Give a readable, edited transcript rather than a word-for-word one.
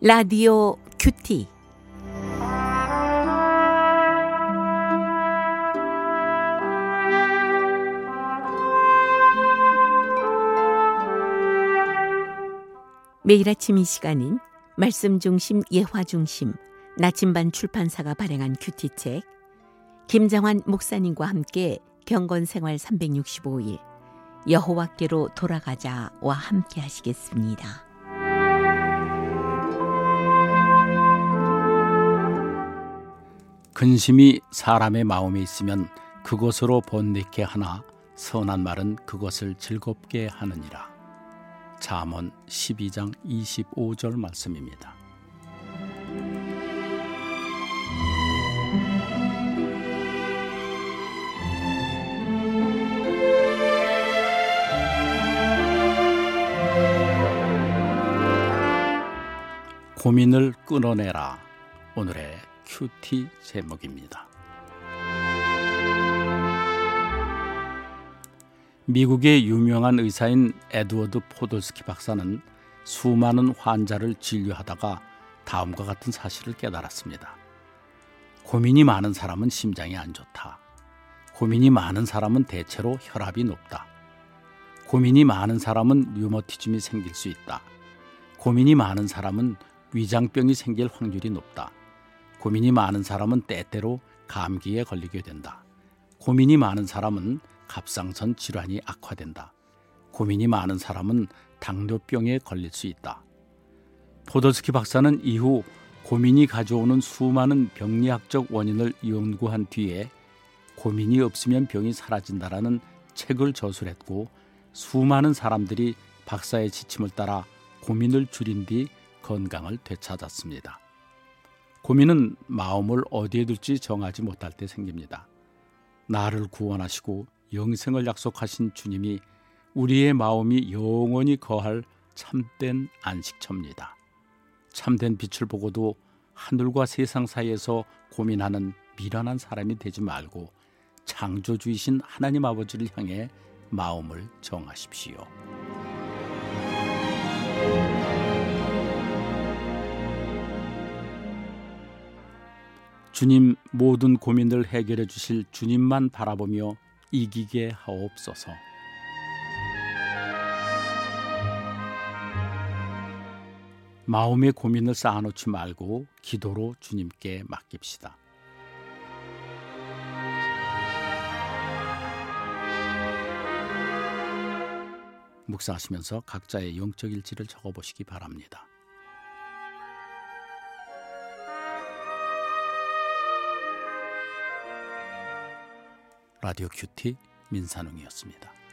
라디오 큐티. 매일 아침 이 시간은 말씀 중심 예화 중심 나침반 출판사가 발행한 큐티책, 김정환 목사님과 함께 경건생활 365일 여호와께로 돌아가자와 함께 하시겠습니다. 근심이 사람의 마음에 있으면 그것으로 번뇌케 하나 선한 말은 그것을 즐겁게 하느니라. 잠언 12장 25절 말씀입니다. 고민을 끊어내라. 오늘의 큐티 제목입니다. 미국의 유명한 의사인 에드워드 포돌스키 박사는 수많은 환자를 진료하다가 다음과 같은 사실을 깨달았습니다. 고민이 많은 사람은 심장이 안 좋다. 고민이 많은 사람은 대체로 혈압이 높다. 고민이 많은 사람은 류머티즘이 생길 수 있다. 고민이 많은 사람은 위장병이 생길 확률이 높다. 고민이 많은 사람은 때때로 감기에 걸리게 된다. 고민이 많은 사람은 갑상선 질환이 악화된다. 고민이 많은 사람은 당뇨병에 걸릴 수 있다. 포돌스키 박사는 이후 고민이 가져오는 수많은 병리학적 원인을 연구한 뒤에 고민이 없으면 병이 사라진다라는 책을 저술했고, 수많은 사람들이 박사의 지침을 따라 고민을 줄인 뒤 건강을 되찾았습니다. 고민은 마음을 어디에 둘지 정하지 못할 때 생깁니다. 나를 구원하시고 영생을 약속하신 주님이 우리의 마음이 영원히 거할 참된 안식처입니다. 참된 빛을 보고도 하늘과 세상 사이에서 고민하는 미련한 사람이 되지 말고 창조주이신 하나님 아버지를 향해 마음을 정하십시오. 주님, 모든 고민을 해결해 주실 주님만 바라보며 이기게 하옵소서. 마음의 고민을 쌓아놓지 말고 기도로 주님께 맡깁시다. 묵상하시면서 각자의 영적 일지를 적어보시기 바랍니다. 라디오 큐티 민산웅이었습니다.